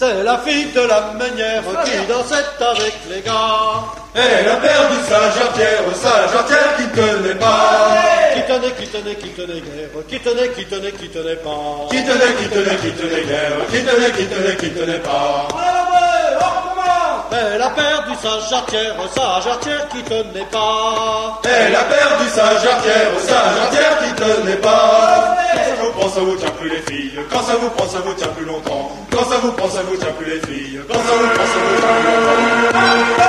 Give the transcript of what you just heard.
C'est la fille de la meunière qui dansait avec les gars. Elle a perdu sa jarretière qui tenait pas. Qui tenait guère, qui tenait pas. Qui tenait guère, qui tenait pas. Elle a perdu sa jarretière qui tenait pas. Elle a perdu sa jarretière qui tenait pas. Quand ça vous tient plus les filles, quand ça vous prend, ça vous tient plus longtemps. Quand ça vous prend, ça vous tient plus les filles, quand ça vous prend, ça vous tient plus longtemps.